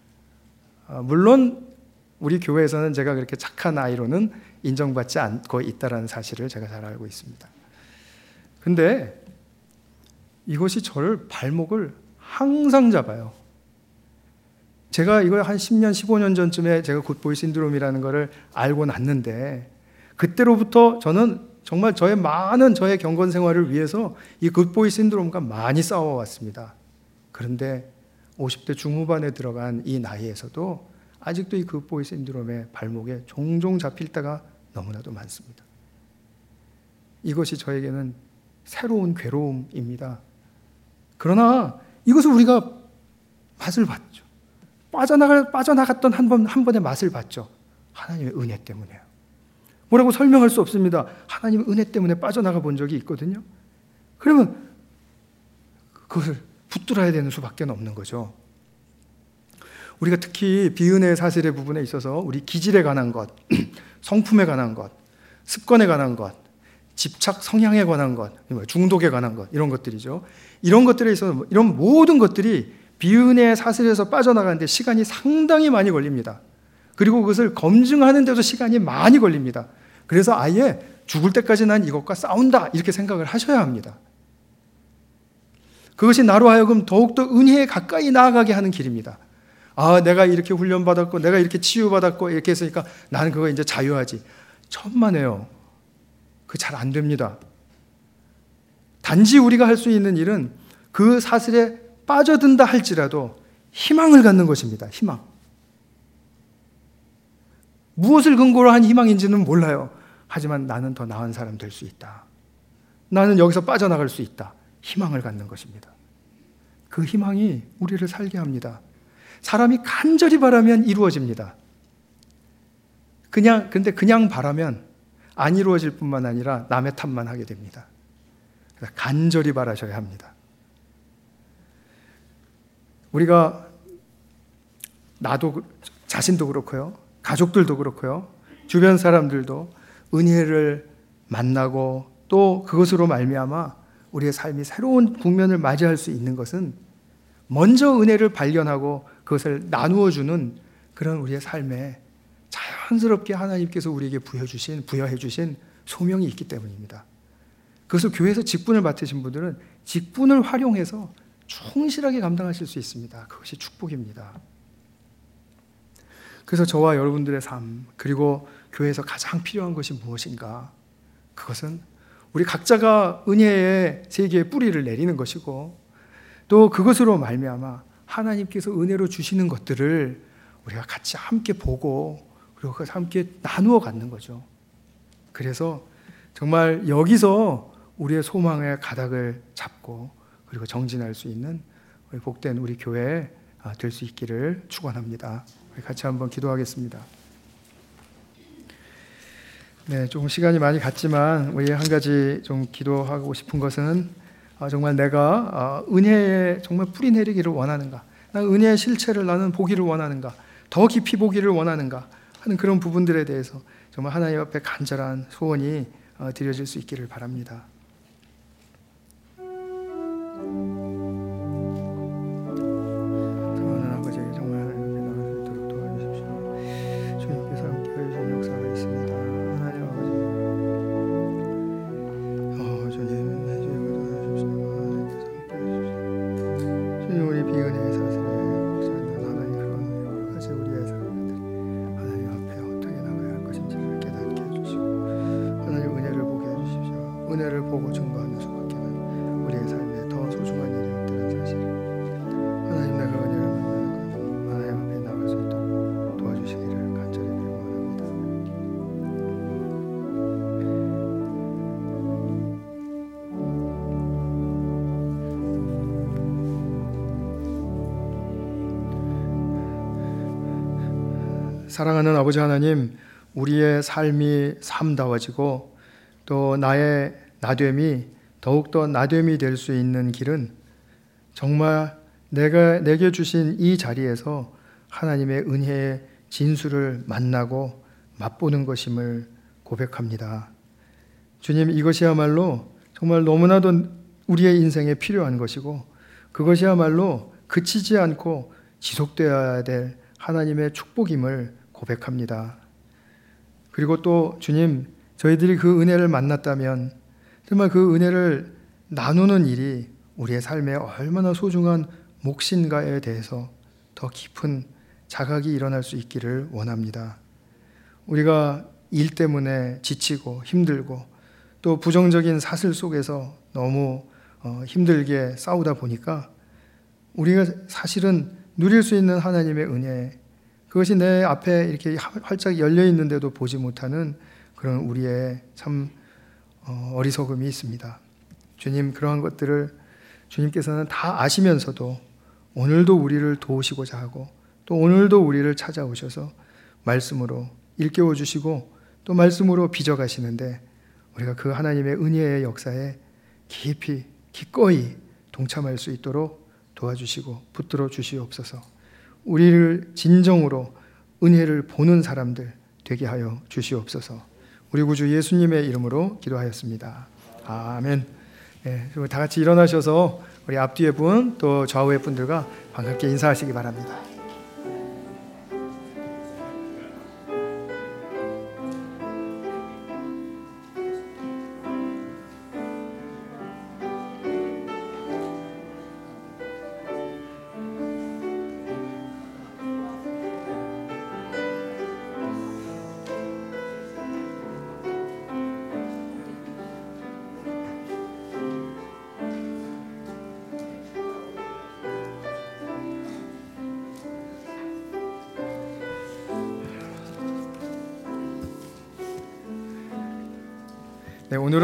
물론 우리 교회에서는 제가 그렇게 착한 아이로는 인정받지 않고 있다는 사실을 제가 잘 알고 있습니다. 근데 이것이 저를 발목을 항상 잡아요. 제가 이걸 한 십 년, 십오 년 전쯤에 제가 굿보이 신드롬이라는 것을 알고 났는데 그때로부터 저는 정말 저의 많은 저의 경건 생활을 위해서 이 굿보이 신드롬과 많이 싸워왔습니다. 그런데 오십 대 중후반에 들어간 이 나이에서도 아직도 이 굿보이 신드롬의 발목에 종종 잡힐 때가 너무나도 많습니다. 이것이 저에게는 새로운 괴로움입니다. 그러나 이것을 우리가 맛을 봤죠. 빠져나갈, 빠져나갔던 한 번, 한 번의 맛을 봤죠. 하나님의 은혜 때문에요. 뭐라고 설명할 수 없습니다. 하나님의 은혜 때문에 빠져나가 본 적이 있거든요. 그러면 그것을 붙들어야 되는 수밖에 없는 거죠. 우리가 특히 비은혜의 사실의 부분에 있어서 우리 기질에 관한 것, 성품에 관한 것, 습관에 관한 것, 집착 성향에 관한 것, 중독에 관한 것, 이런 것들이죠. 이런 것들에 있어서 이런 모든 것들이 비은혜의 사슬에서 빠져나가는데 시간이 상당히 많이 걸립니다. 그리고 그것을 검증하는 데도 시간이 많이 걸립니다. 그래서 아예 죽을 때까지 난 이것과 싸운다 이렇게 생각을 하셔야 합니다. 그것이 나로 하여금 더욱더 은혜에 가까이 나아가게 하는 길입니다. 아, 내가 이렇게 훈련받았고 내가 이렇게 치유받았고 이렇게 했으니까 나는 그거 이제 자유하지. 천만에요. 그 잘 안 됩니다. 단지 우리가 할 수 있는 일은 그 사슬에 빠져든다 할지라도 희망을 갖는 것입니다. 희망. 무엇을 근거로 한 희망인지는 몰라요. 하지만 나는 더 나은 사람 될 수 있다. 나는 여기서 빠져나갈 수 있다. 희망을 갖는 것입니다. 그 희망이 우리를 살게 합니다. 사람이 간절히 바라면 이루어집니다. 그냥, 근데 그냥 바라면 안 이루어질 뿐만 아니라 남의 탓만 하게 됩니다. 그래서 간절히 바라셔야 합니다. 우리가 나도 자신도 그렇고요. 가족들도 그렇고요. 주변 사람들도 은혜를 만나고 또 그것으로 말미암아 우리의 삶이 새로운 국면을 맞이할 수 있는 것은 먼저 은혜를 발견하고 그것을 나누어 주는 그런 우리의 삶에 자연스럽게 하나님께서 우리에게 부여주신, 부여해 주신 소명이 있기 때문입니다. 그것을 교회에서 직분을 맡으신 분들은 직분을 활용해서 충실하게 감당하실 수 있습니다. 그것이 축복입니다. 그래서 저와 여러분들의 삶, 그리고 교회에서 가장 필요한 것이 무엇인가? 그것은 우리 각자가 은혜의 세계에 뿌리를 내리는 것이고 또 그것으로 말미암아 하나님께서 은혜로 주시는 것들을 우리가 같이 함께 보고 그리고 그것을 함께 나누어 갖는 거죠. 그래서 정말 여기서 우리의 소망의 가닥을 잡고 그리고 정진할 수 있는 우리 복된 우리 교회 될 수 있기를 축원합니다. 우리 같이 한번 기도하겠습니다. 네, 조금 시간이 많이 갔지만 우리 한 가지 좀 기도하고 싶은 것은 정말 내가 은혜에 정말 뿌리 내리기를 원하는가? 난 은혜의 실체를 나는 보기를 원하는가? 더 깊이 보기를 원하는가? 하는 그런 부분들에 대해서 정말 하나님 앞에 간절한 소원이 드려질 수 있기를 바랍니다. 은혜를 보고 증거하는 수밖에는 우리의 삶에 더 소중한 일이 없다는 사실. 하나님, 내가 은혜를 만나는 것, 하나님 앞에 나갈 수 있도록 도와주시기를 간절히 빌고 원합니다. 사랑하는 아버지 하나님, 우리의 삶이 삶다워지고 또 나의 나됨이 더욱더 나됨이 될 수 있는 길은 정말 내가 내게 주신 이 자리에서 하나님의 은혜의 진수를 만나고 맛보는 것임을 고백합니다. 주님, 이것이야말로 정말 너무나도 우리의 인생에 필요한 것이고 그것이야말로 그치지 않고 지속되어야 될 하나님의 축복임을 고백합니다. 그리고 또 주님, 저희들이 그 은혜를 만났다면 정말 그 은혜를 나누는 일이 우리의 삶에 얼마나 소중한 몫인가에 대해서 더 깊은 자각이 일어날 수 있기를 원합니다. 우리가 일 때문에 지치고 힘들고 또 부정적인 사슬 속에서 너무 힘들게 싸우다 보니까 우리가 사실은 누릴 수 있는 하나님의 은혜, 그것이 내 앞에 이렇게 활짝 열려 있는데도 보지 못하는 그런 우리의 참 어리석음이 있습니다. 주님, 그러한 것들을 주님께서는 다 아시면서도 오늘도 우리를 도우시고자 하고 또 오늘도 우리를 찾아오셔서 말씀으로 일깨워 주시고 또 말씀으로 빚어가시는데 우리가 그 하나님의 은혜의 역사에 깊이 기꺼이 동참할 수 있도록 도와주시고 붙들어 주시옵소서. 우리를 진정으로 은혜를 보는 사람들 되게 하여 주시옵소서. 우리 구주 예수님의 이름으로 기도하였습니다. 아멘. 네, 그리고 다 같이 일어나셔서 우리 앞뒤의 분 또 좌우의 분들과 반갑게 인사하시기 바랍니다. 네, 오늘은